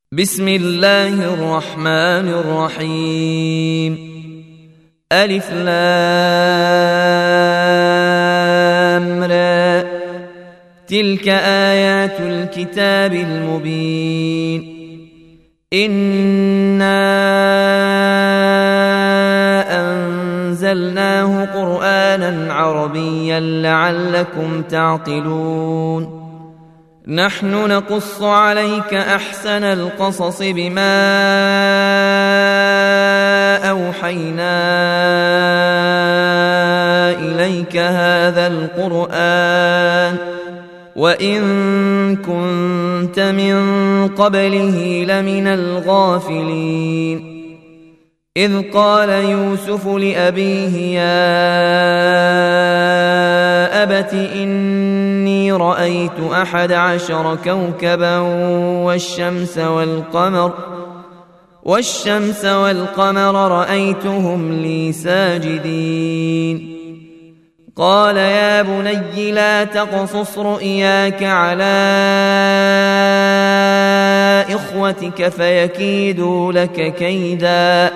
بسم الله الرحمن الرحيم. ألف لام را. تلك آيات الكتاب المبين. إنا أنزلناه قرآنا عربيا لعلكم تعقلون. نحن نقص عليك أحسن القصص بما أوحينا إليك هذا القرآن وإن كنت من قبله لمن الغافلين. إذ قال يوسف لأبيه يا أبت إني رأيت 11 كوكبا والشمس والقمر رأيتهم لي ساجدين. قال يا بني لا تقصص رؤياك على إخوتك فيكيدوا لك كيدا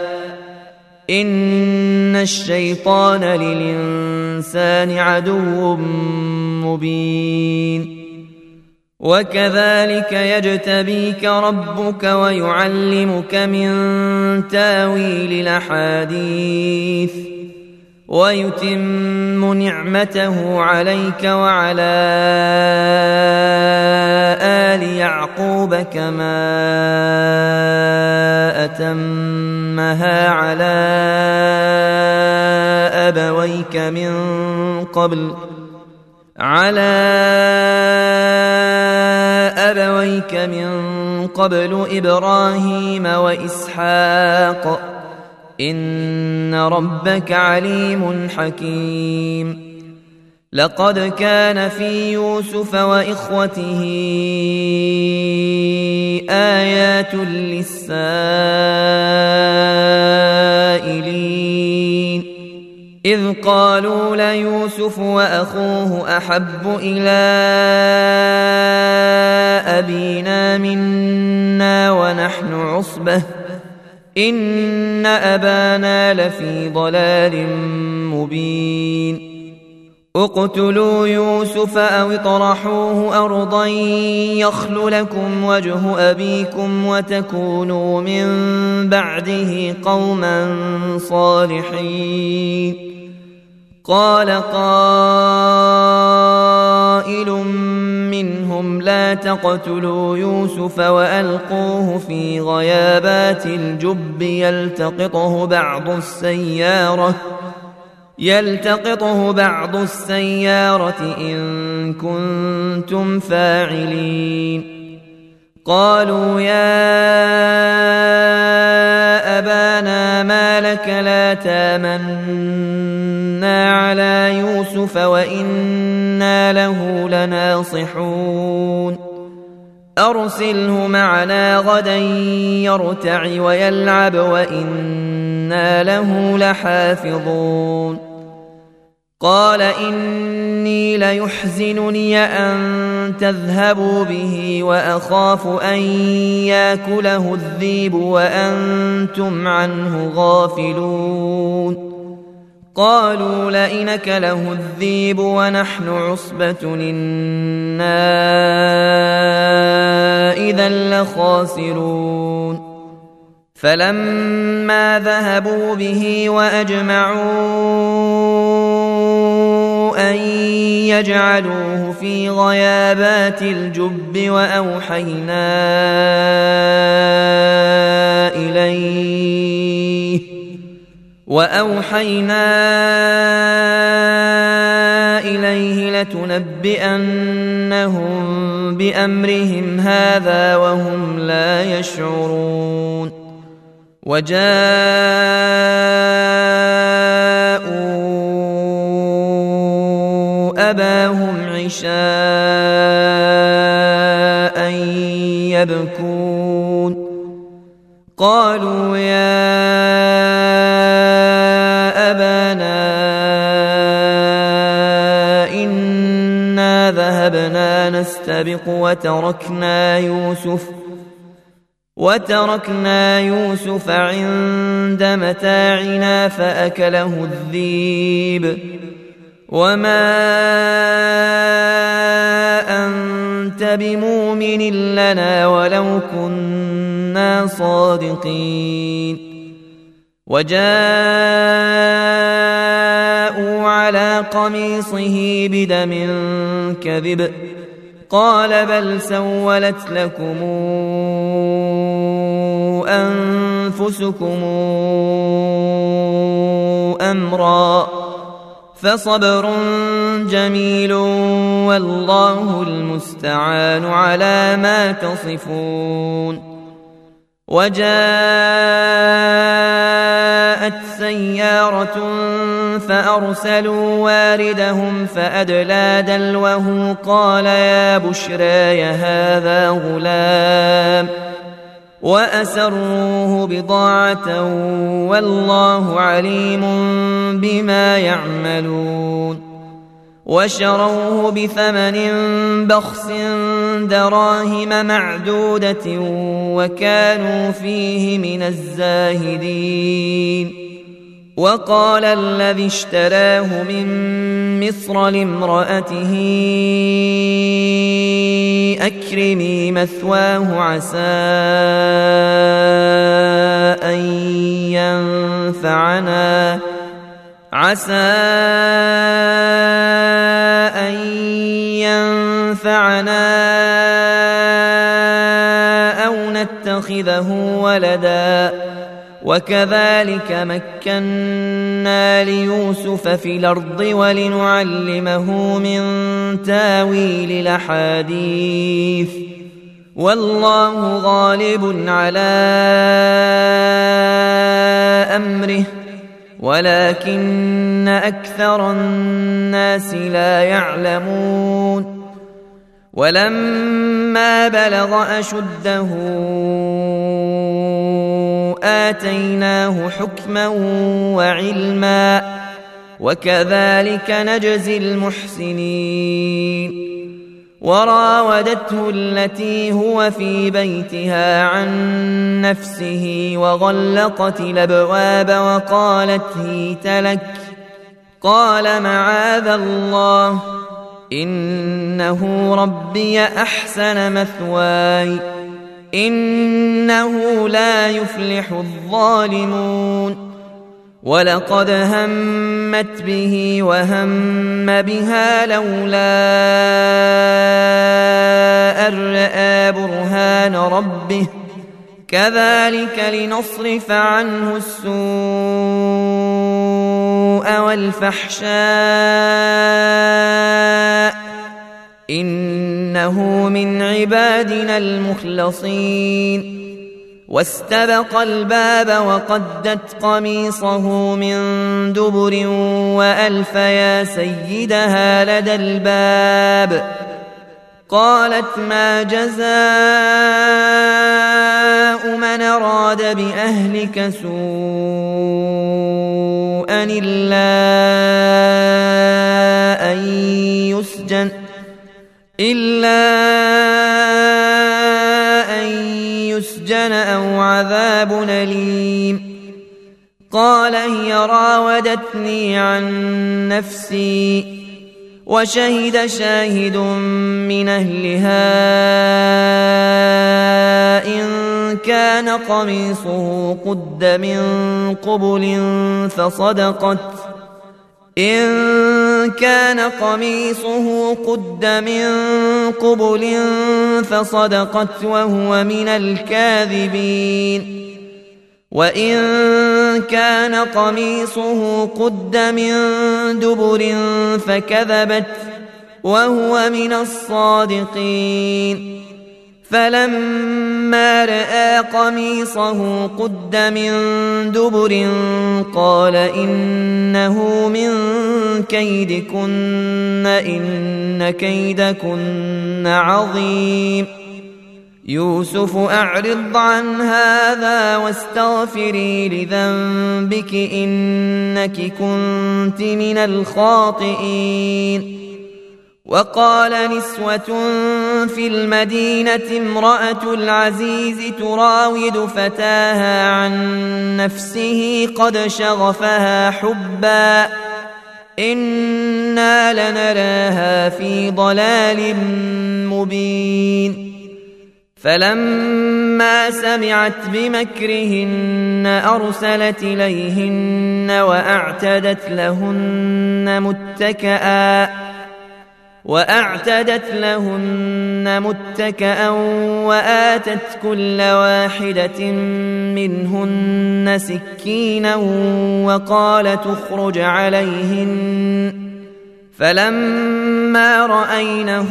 إن الشيطان للإنسان عدو مبين. وكذلك يجتبيك ربك ويعلمك من تاويل الأحاديث ويتم نعمته عليك وعلى آل يعقوب كما أتمها على أبويك من قبل إبراهيم وإسحاق إن ربك عليم حكيم. لقد كان في يوسف وإخوته آيات للسائلين إذ قالوا ليوسف وأخوه أحب إلى أبينا منا ونحن عصبة إن أبانا لفي ضلال مبين. اقتلوا يوسف أو اطرحوه أرضا يخل لكم وجه أبيكم وتكونوا من بعده قوما صالحين. قال قائل منهم لا تقتلوا يوسف وألقوه في غيابات الجب يلتقطه بعض السيارة إن كنتم فاعلين. قالوا يا أبانا ما لك لا تامنا على يوسف وإنا له لناصحون. أرسله معنا غدا يرتع ويلعب وإنا له لحافظون. قال إني ليحزنني أن تذهبوا به وأخاف أن يأكله الذئب وأنتم عنه غافلون. قالوا لئن أكله الذئب ونحن عصبة إنا إذا لخاسرون. فلما ذهبوا به وأجمعوا أن يجعلوه في غيابات الجب وأوحينا إليه لتنبئنهم بأمرهم هذا وهم لا يشعرون. وجاءوا أباهم عشاء يبكون. قالوا يا أبانا إنا ذهبنا نستبق وتركنا وتركنا يوسف عند متاعنا فأكله الذئب وما أنت بمؤمن لنا ولو كنا صادقين وجاءوا على قميصه بدم كذب قال بل سولت لكم أنفسكم أمرا فصبر جميل والله المستعان على ما تصفون وجاءت سيارة فأرسلوا واردهم فأدلى دلوه قال يا بشرى هذا غلام وأسروه بضاعة والله عليم بما يعملون وشروه بثمن بخس دراهم معدودة وكانوا فيه من الزاهدين وقال الذي اشتراه من مصر لامرأته أكرمي مثواه عسى أن ينفعنا أو نتخذه ولدا وكذلك مكنا ليوسف في الأرض ولنعلمه من تاويل الأحاديث والله غالب على أمره ولكن أكثر الناس لا يعلمون ولما بلغ أشده آتيناه حكما وعلما وكذلك نجزي المحسنين وراودته التي هو في بيتها عن نفسه وغلقت الأبواب وقالت هيت لك قال معاذ الله إنه ربي أحسن مثواي إنه لا يفلح الظالمون ولقد همت به وهم بها لولا أن رأى برهان ربه كذلك لنصرف عنه السوء والفحشاء إنه من عبادنا المخلصين واستبق الباب وقدت قميصه من دبر وألف يا سيدها لدى الباب قالت ما جزاء من أراد بأهلك سوءا إلا أن يسجن أو عذاب أليم قال هي راودتني عن نفسي وشهد شاهد من أهلها إن كان قميصه قد من قبل فصدقت وهو من الكاذبين وإن كان قميصه قد من دبر فكذبت وهو من الصادقين فلما رأى قميصه قد من دبر قال إنه من كيدكن إن كيدكن عظيم يوسف أعرض عن هذا واستغفري لذنبك إنك كنت من الخاطئين وقال نسوة في المدينة امرأة العزيز تراود فتاها عن نفسه قد شغفها حبا إنا لنراها في ضلال مبين فلما سمعت بمكرهن أرسلت إليهن وأعتدت لهن متكئا وآتت كل واحدة منهن سكينا وقالت اخرج عليهن فلما رأينه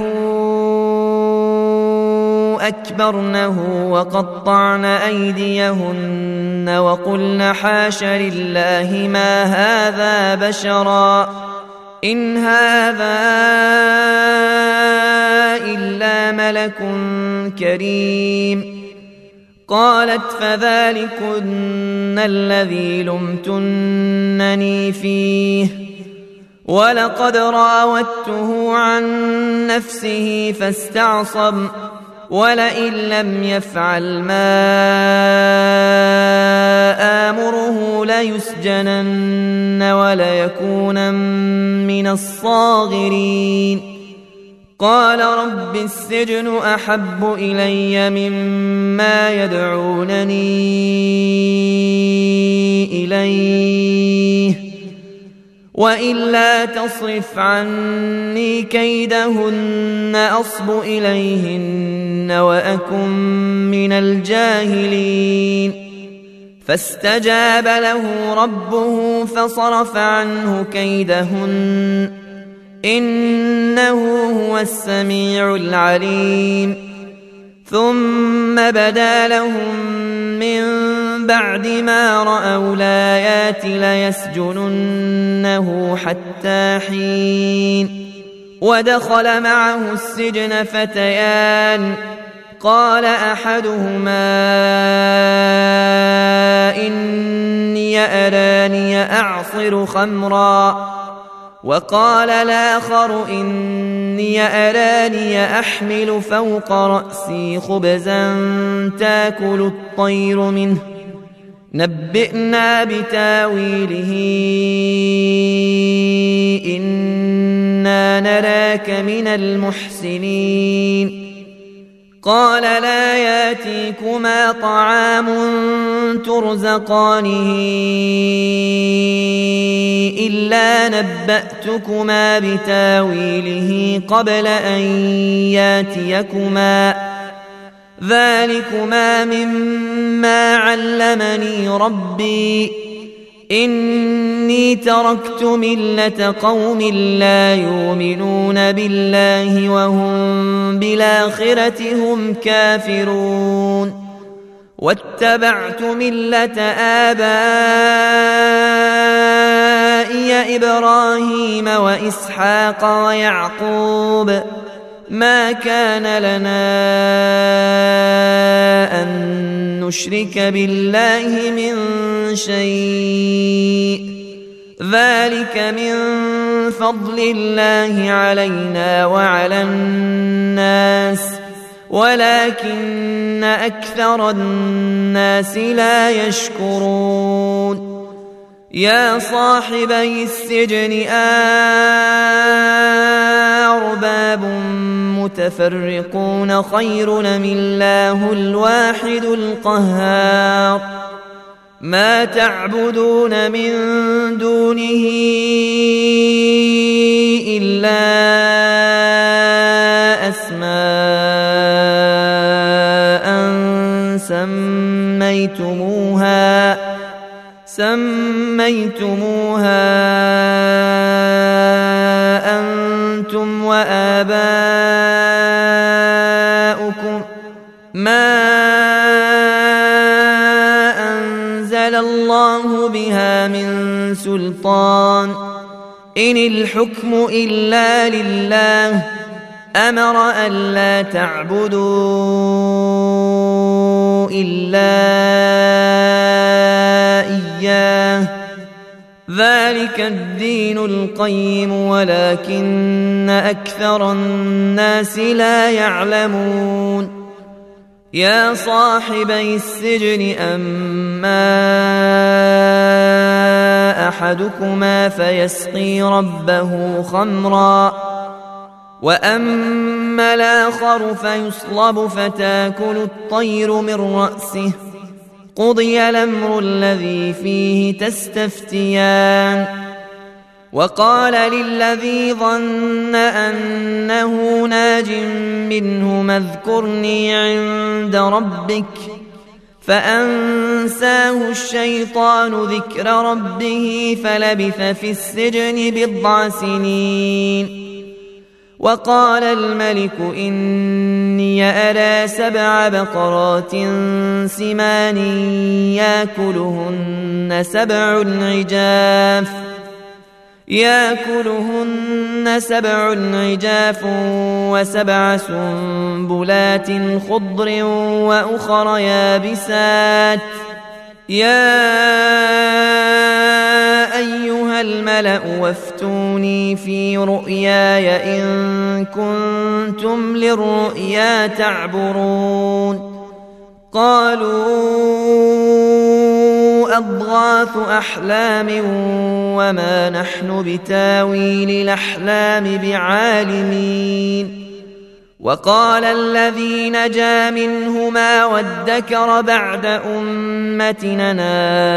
أكبرنه وقطعن أيديهن وقلن حاش لله ما هذا بشرا إن هذا إلا ملك كريم قالت فذلكن الذي لمتنني فيه ولقد راودته عن نفسه فاستعصم ولئن لم يفعل ما آمره ليسجنن وليكونن من الصاغرين قال رب السجن أحب إلي مما يدعونني إليه وإلا تصرف عني كيدهن أصب إليهن وأكن من الجاهلين فاستجاب له ربه فصرف عنه كيدهن إنه هو السميع العليم ثم بدا لهم من بعد ما رأوا الآيات ليسجننه حتى حين ودخل معه السجن فتيان قال أحدهما إني أراني أعصر خمرا وقال الآخر إني أراني أحمل فوق رأسي خبزا تاكل الطير منه نبئنا بتاويله إنا نراك من المحسنين قال لا ياتيكما طعام ترزقانه إلا نبأتكما بتاويله قبل أن ياتيكما ذلكما مما علمني ربي إني تركت ملة قوم لا يؤمنون بالله وهم بالآخرة هم كافرون واتبعت ملة آبائي إبراهيم وإسحاق ويعقوب ما كان لنا أن نشرك بالله من شيء ذلك من فضل الله علينا وعلى الناس ولكن أكثر الناس لا يشكرون يا صاحبي السجن أرباب متفرقون خير أم الله الواحد القهار ما تعبدون من دونه إلا أسماء سميتموها أنتم وآباؤكم ما أنزل الله بها من سلطان إن الحكم إلا لله أمر ألا تعبدوا إلا إياه ذلك الدين القيم ولكن أكثر الناس لا يعلمون يا صاحبي السجن أما أحدكما فيسقي ربه خمرا وأما الآخر فيصلب فتاكل الطير من رأسه قضي الأمر الذي فيه تستفتيان وقال للذي ظن أنه ناج منهما اذكرني عند ربك فأنساه الشيطان ذكر ربه فلبث في السجن 9 سنين وقال الملك إني أرى 7 بقرات سمان يأكلهن 7 عجاف و7 سنبلات خضر وأخر يابسات يا أيها الملأ وافتوني في رؤياي إن كنتم للرؤيا تعبرون قالوا أضغاث أحلام وما نحن بتاويل الأحلام بعالمين وقال الذي نجا منهما وادكر بعد أمتنا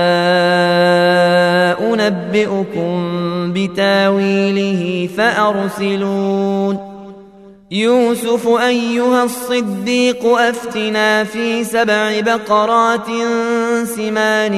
أنبئكم بتاويله فأرسلون يوسف أيها الصديق أفتنا في 7 بقرات سمان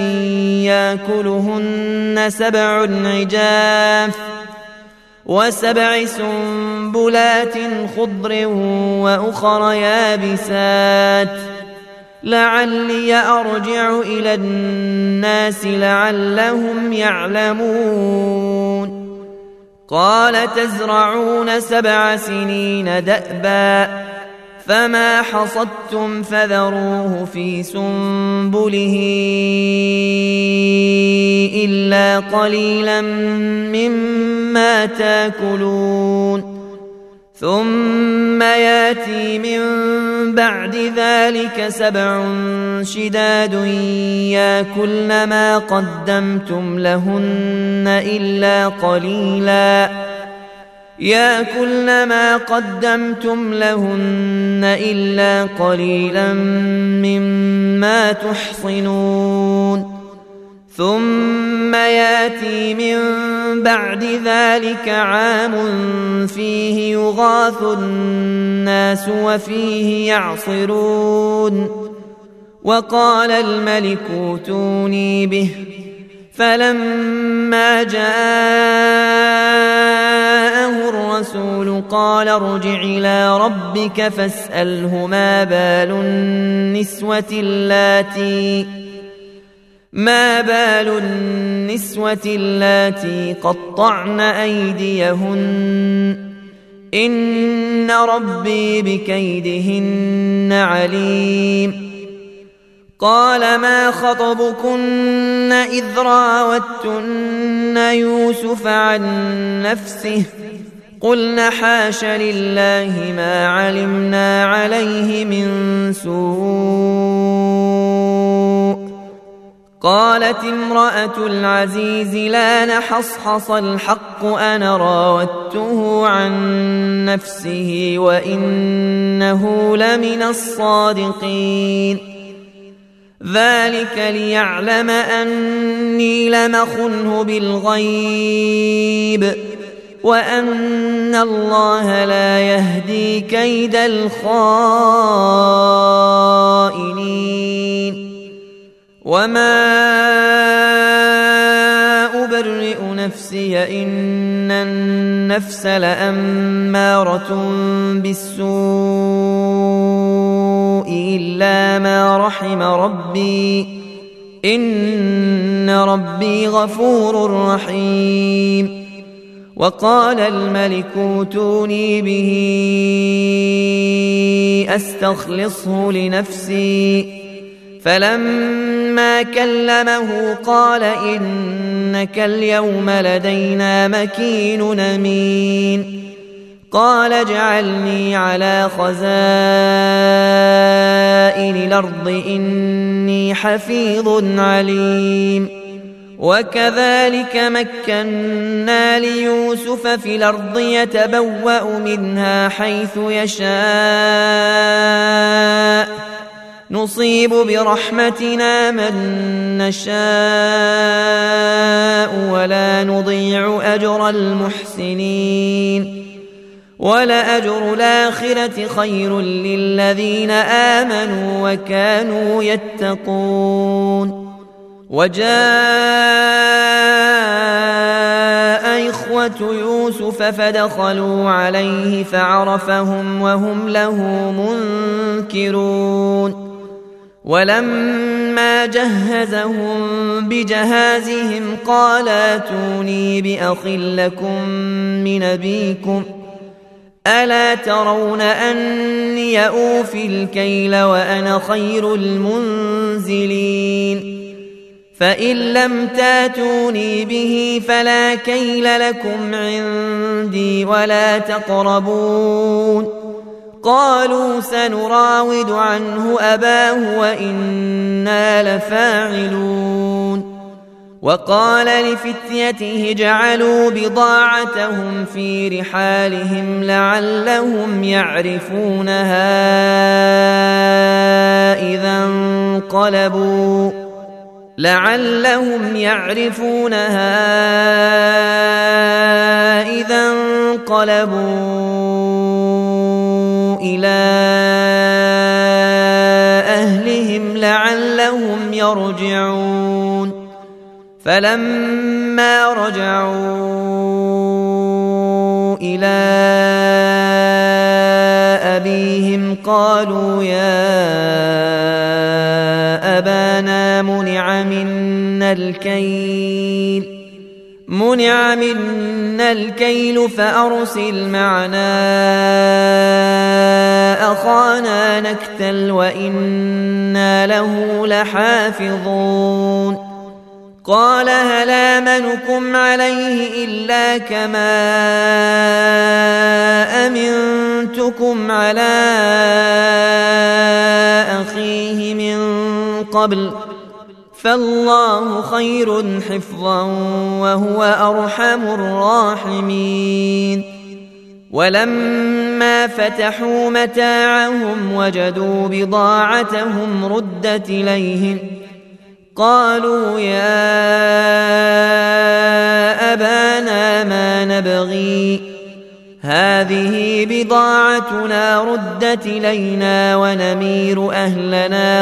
يأكلهن 7 عجاف و7 سنبلات خضر وأخر يابسات لعلي أرجع إلى الناس لعلهم يعلمون قال تزرعون 7 سنين دأبا فما حصدتم فذروه في سنبله إلا قليلا مما تاكلون ثم ياتي من بعد ذلك 7 شداد يأكلن ما قدمتم لهن إلا قليلا مما تحصنون ثم ياتي من بعد ذلك عام فيه يغاث الناس وفيه يعصرون وقال الملك ائتوني به فلما جاءه الرسول قال ارجع إلى ربك فاسأله ما بال النسوة اللاتي قطعن أيديهن إن ربي بكيدهن عليم قال ما خطبكن إذ راوتن يوسف عن نفسه قلنا حاش لله ما علمنا عليه من سوء قالت امرأة العزيز لا نحصحص الحق أنا راودته عن نفسه وإنه لمن الصادقين ذلك ليعلم أني لم أخنه بالغيب وأن الله لا يهدي كيد الخائنين وما أبرئ نفسي إن النفس لأمارة بالسوء إلا ما رحم ربي إن ربي غفور رحيم وقال الملك ائتوني به أستخلصه لنفسي فلما فلما كلمه قال إنك اليوم لدينا مكين أمين قال اجعلني على خزائن الأرض إني حفيظ عليم وكذلك مكنا ليوسف في الأرض يتبوأ منها حيث يشاء نصيب برحمتنا من نشاء ولا نضيع أجر المحسنين ولأجر الآخرة خير للذين آمنوا وكانوا يتقون وجاء إخوة يوسف فدخلوا عليه فعرفهم وهم له منكرون ولما جهزهم بجهازهم قال ائتوني بأخ لكم من أبيكم ألا ترون أني أوفي الكيل وأنا خير المنزلين فإن لم تاتوني به فلا كيل لكم عندي ولا تقربون قالوا سنراود عنه أباه وإنا لفاعلون وقال لفتيته اجعلوا بضاعتهم في رحالهم لعلهم يعرفونها إذا انقلبوا إلى أهلهم لعلهم يرجعون فلما رجعوا إلى أبيهم قالوا يا أبانا منع منا الكيل فأرسل معنا أخانا نكتل وإنا له لحافظون قال هل آمنكم عليه إلا كما أمنتكم على أخيه من قبل فالله خير حفظا وهو أرحم الراحمين ولما فتحوا متاعهم وجدوا بضاعتهم ردت إليهم قالوا يا أبانا ما نبغي هذه بضاعتنا ردت إلينا ونمير أهلنا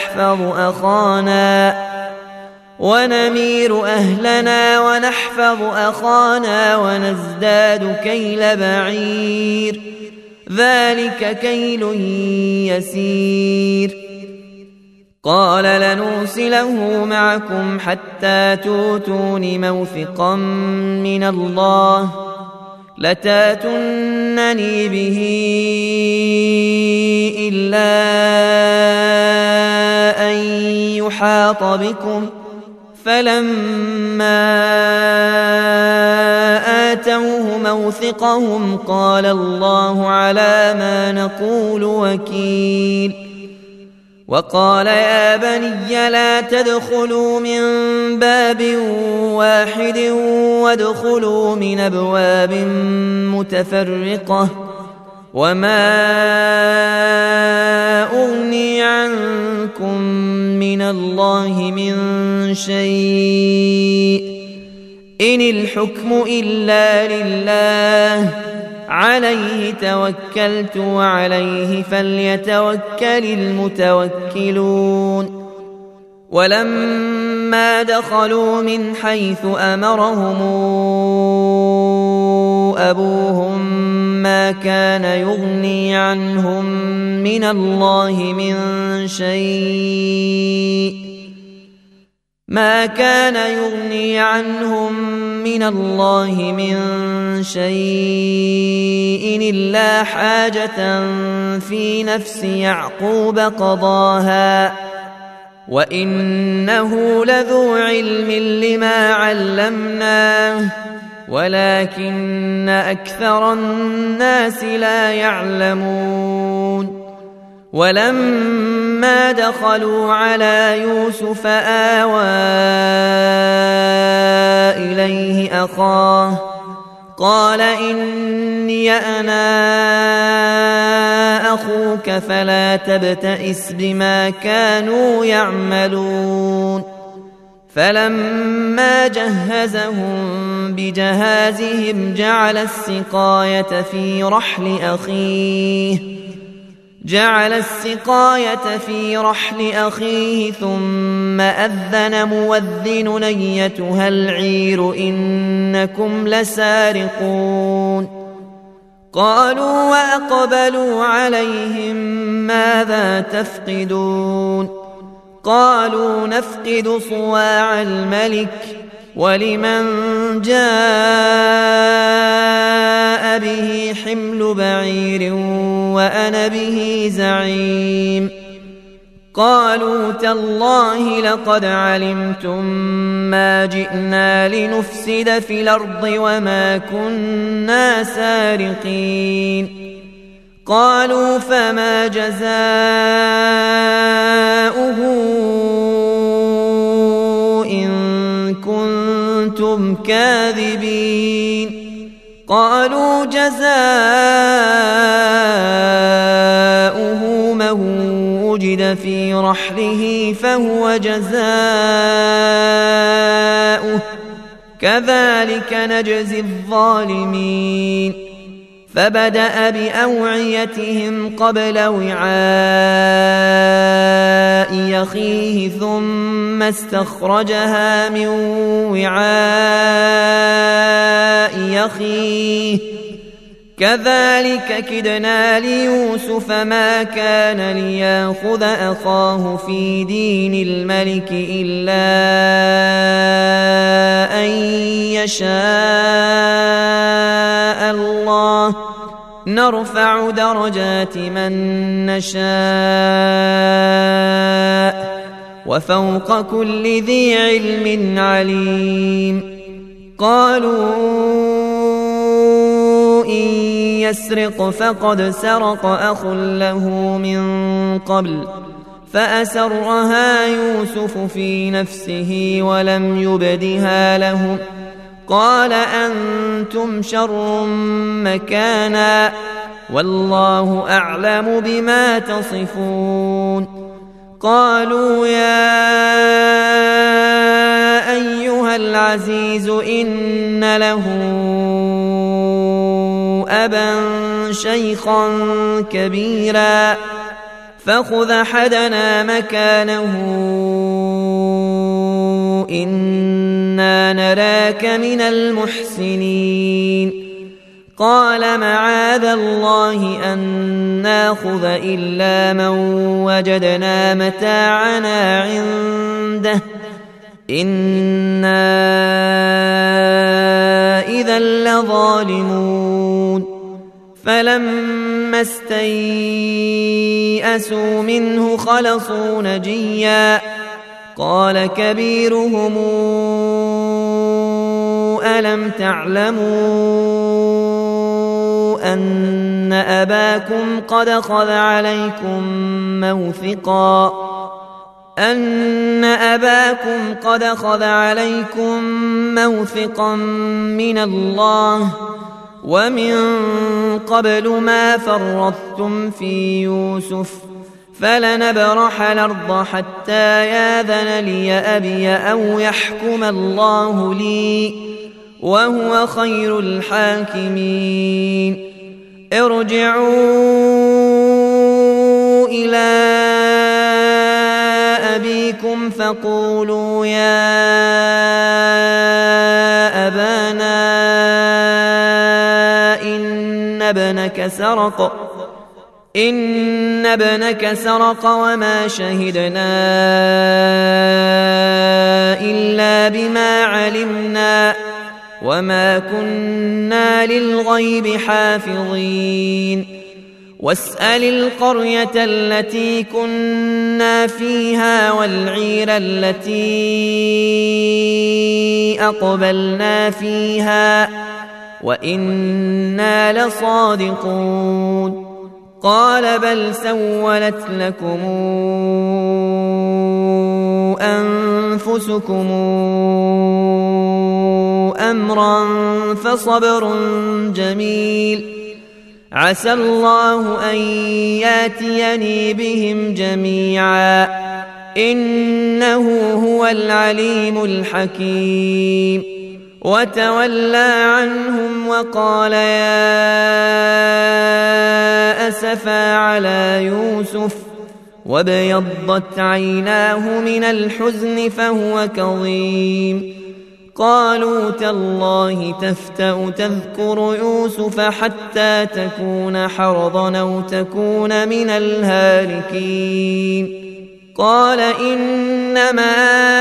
ونحفظ أخانا ونزداد كيل بعير ذلك كيل يسير قال لنرسله معكم حتى توتون موثقا من الله لتاتونني به إلا أن يحاط بكم فلما آتوه موثقهم قال الله على ما نقول وكيل وقال يا بني لا تدخلوا من باب واحد وادخلوا من أبواب متفرقة وما أغني عنكم من الله من شيء إن الحكم إلا لله عليه توكلت وعليه فليتوكل المتوكلون ولما دخلوا من حيث أمرهم أبوهم ما كان يغني عنهم من الله من شيء إلا حاجة في نفس يعقوب قضاها وإنه لذو علم لما علمناه ولكن أكثر الناس لا يعلمون ولما دخلوا على يوسف آوى إليه أخاه قال إني أنا أخوك فلا تبتئس بما كانوا يعملون فلما جهزهم بجهازهم جعل السقاية في رحل أخيه ثم أذن مؤذن أيتها العير إنكم لسارقون قالوا وأقبلوا عليهم ماذا تفقدون قالوا نفقد صواع الملك ولمن جاء به حمل بعير وأنا به زعيم قالوا تالله لقد علمتم ما جئنا لنفسد في الأرض وما كنا سارقين قالوا فما جزاؤه إن كنتم كاذبين قالوا جزاؤه من وجد في رحله فهو جزاؤه كذلك نجزي الظالمين فبدأ بأوعيتهم قبل وعاء أخيه ثم استخرجها من وعاء أخيه كذلك كدنا ليوسف ما كان ليأخذ أخاه في دين الملك إلا أن يشاء الله نرفع درجات من نشاء وفوق كل ذي علم عليم قالوا إن يسرق فقد سرق أخ له من قبل فأسرها يوسف في نفسه ولم يبدها لهم قال أنتم شر مكانا والله أعلم بما تصفون قالوا يا أيها العزيز إن له أبا شيخا كبيرا فخذ أحدنا مكانه إنا نراك من المحسنين قال معاذ الله أن ناخذ إلا من وجدنا متاعنا عنده إنا إذا لظالمون فلما استيئسوا منه خلصوا نجيا قال كبيرهم ألم تعلموا أن أباكم قد أخذ عليكم موثقا من الله ومن قبل ما فرطتم في يوسف فلنبرح الأرض حتى ياذن لي أبي أو يحكم الله لي وهو خير الحاكمين ارجعوا إلى أبيكم فقولوا يا أبانا إن ابنك سرق وما شهدنا إلا بما علمنا وما كنا للغيب حافظين واسأل القرية التي كنا فيها والعير التي أقبلنا فيها وإنا لصادقون قال بل سولت لكم أنفسكم أمرا فصبر جميل عسى الله أن ياتيني بهم جميعا إنه هو العليم الحكيم وتولى عنهم وقال يا أسفا على يوسف وابيضت عيناه من الحزن فهو كظيم قالوا تالله تفتأ تذكر يوسف حتى تكون حرضا أو تكون من الهالكين قال إنما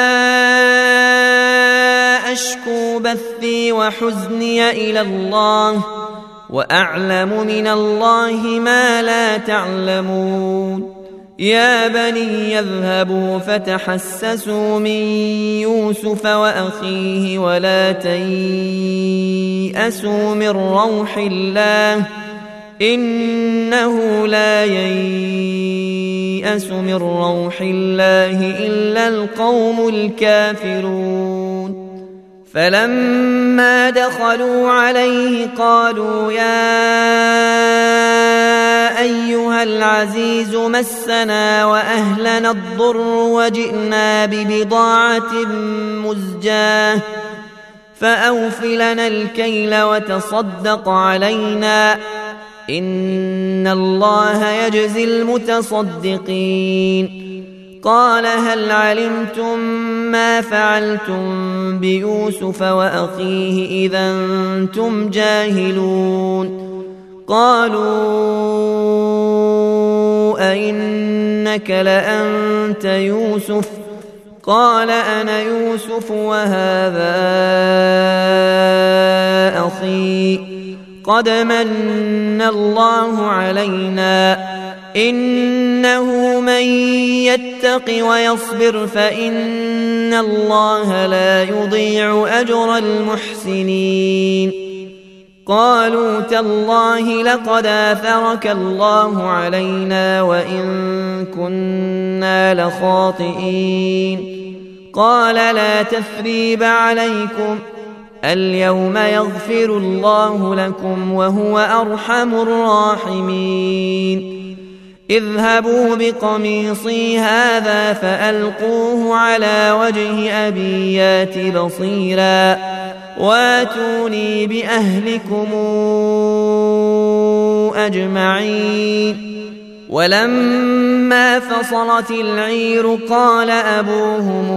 أشكو بثي وحزني إلى الله وأعلم من الله ما لا تعلمون يا بني يذهبوا فتحسسوا من يوسف وأخيه ولا تيأسوا من روح الله إنه لا ييأس من روح الله إلا القوم الكافرون فلما دخلوا عليه قالوا يا أيها العزيز مسنا وأهلنا الضر وجئنا ببضاعة مزجاة فأوف لنا الكيل وتصدق علينا إن الله يجزي المتصدقين قال هل علمتم ما فعلتم بيوسف وأخيه إذا أنتم جاهلون قالوا أئنك لأنت يوسف قال أنا يوسف وهذا أخي قد من الله علينا إنه من يتق ويصبر فإن الله لا يضيع أجر المحسنين قالوا تالله لقد آثرك الله علينا وإن كنا لخاطئين قال لا تثريب عليكم اليوم يغفر الله لكم وهو أرحم الراحمين اذهبوا بقميصي هذا فألقوه على وجه أبي يات بصيرا واتوني بأهلكم أجمعين ولما فصلت العير قال أبوهم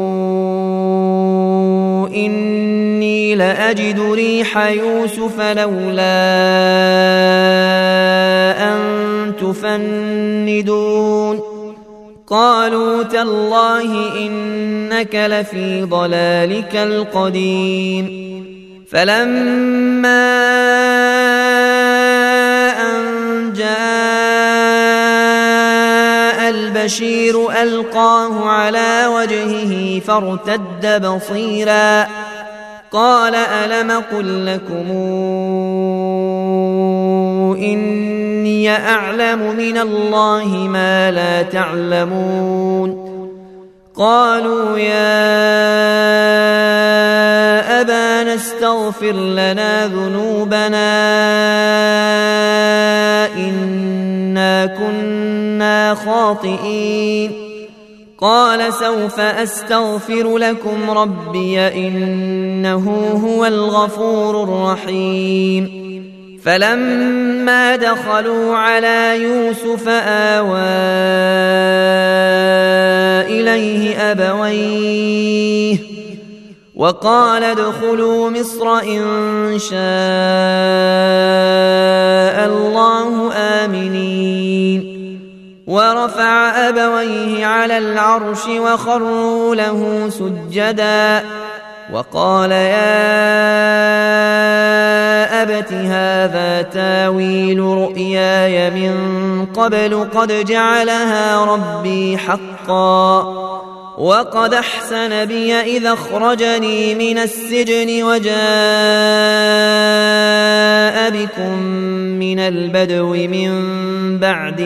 إني لأجد ريح يوسف لولا أن تفندون قالوا تالله إنك لفي ضلالك القديم فلما أن جاء البشير ألقاه على وجهه فارتد بصيرا قال ألم قل لكم إني أعلم من الله ما لا تعلمون قالوا يا أبانا استغفر لنا ذنوبنا إنا كنا خاطئين قال سوف أستغفر لكم ربي إنه هو الغفور الرحيم فلما دخلوا على يوسف آوى إليه أبويه وقال ادخلوا مصر إن شاء الله آمنين ورفع أبويه على العرش وخروا له سجدا وقال يا أبت هذا تاويل رؤياي من قبل قد جعلها ربي حقا وقد أحسن بي إذا أخرجني من السجن وجاء بكم من البدو من بعد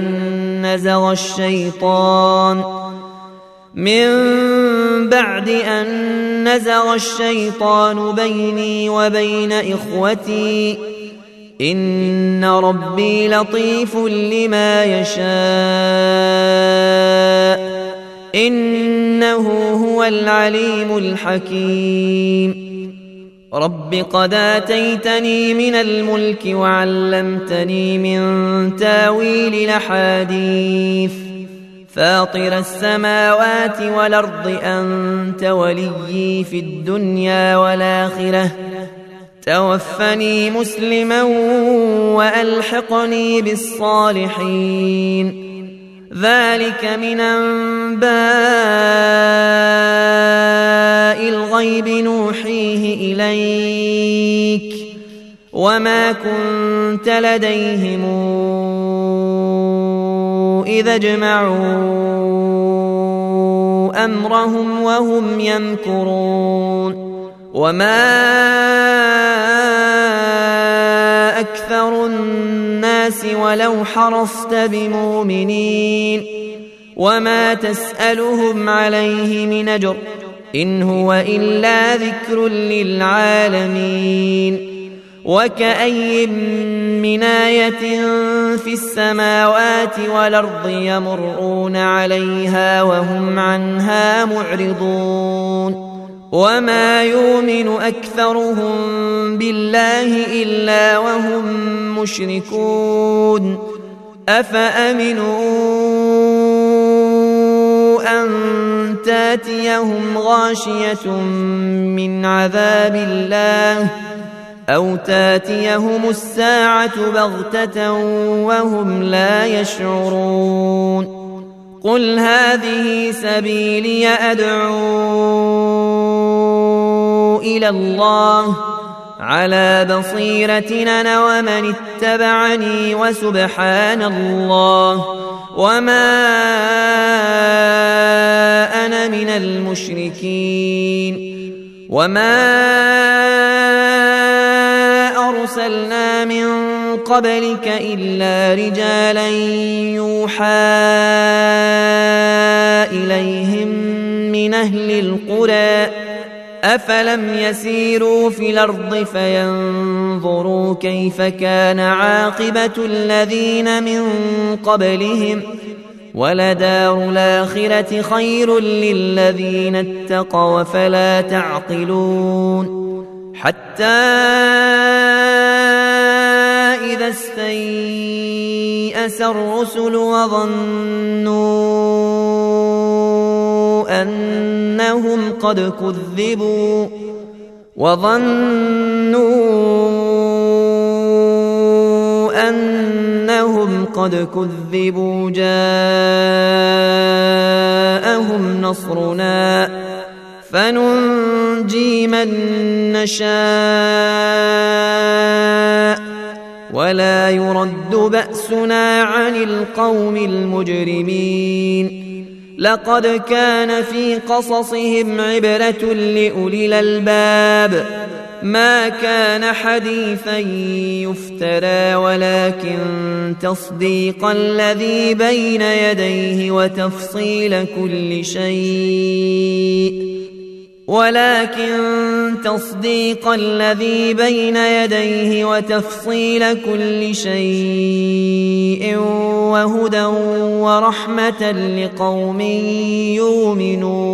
أن نزغ الشيطان بيني وبين إخوتي إن ربي لطيف لما يشاء إنه هو العليم الحكيم رب قد آتيتني من الملك وعلمتني من تاويل الأحاديث فاطر السماوات والأرض أنت وليي في الدنيا والآخرة توفني مسلما وألحقني بالصالحين ذلك من أنباء الغيب نوحيه إليك وما كنت لديهم إذا اجمعوا أمرهم وهم يمكرون وما أكثر الناس ولو حرصت بمؤمنين وما تسألهم عليه من أجر إن هو إلا ذكر للعالمين وكأي من آية في السماوات والأرض يمرون عليها وهم عنها معرضون وما يؤمن أكثرهم بالله إلا وهم مشركون أفأمنوا أن تاتيهم غاشية من عذاب الله أو تاتيهم الساعة بغتة وهم لا يشعرون قل هذه سبيلي أدعو إلى الله على بصيرة أنا ومن اتبعني وسبحان الله وما أنا من المشركين وما أرسلنا من قبلك إلا رجالا يوحى إليهم من أهل القرى أفلم يسيروا في الأرض فينظروا كيف كان عاقبة الذين من قبلهم ولدار الآخرة خير للذين اتقوا فلا تعقلون حتى إذا استيأس الرسل وظنوا أنهم قد كذبوا جاءهم نصرنا فننجي من نشاء ولا يرد بأسنا عن القوم المجرمين لقد كان في قصصهم عبرة لأولي الألباب ما كان حديثا يفترى ولكن تصديق الذي بين يديه وتفصيل كل شيء وهدى ورحمة لقوم يؤمنون